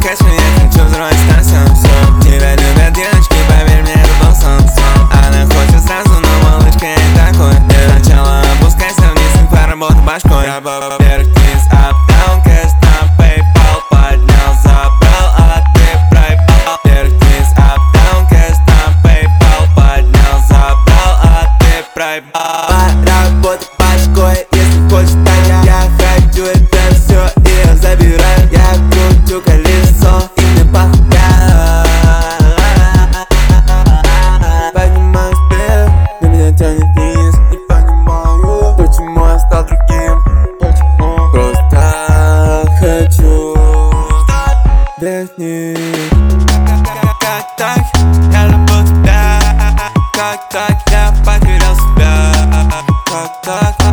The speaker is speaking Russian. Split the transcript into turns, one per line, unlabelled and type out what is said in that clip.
качай, я хочу взорвать станцию. Все, тебя любят девочки, поверь мне, это был сон. Она хочет сразу, но малышка я не такой. Сначала опускайся вниз и поработай башкой. Вверх-вниз, up-down, cash на PayPal. Поднял, забрал, а ты проебал. Вверх-вниз, up-down, cash на PayPal. Поднял, забрал, а ты проебал.
Поработай башкой, если хочешь так. Я хочу это все и я забираю. Я кручу колесо и мне похуй. Поднимаюсь вверх, на меня тянет вниз. Не понимаю, почему я стал другим. Почему? Просто хочу вверх-вниз.
Как так? Я люблю тебя. Как так? Я потерял себя. Как так?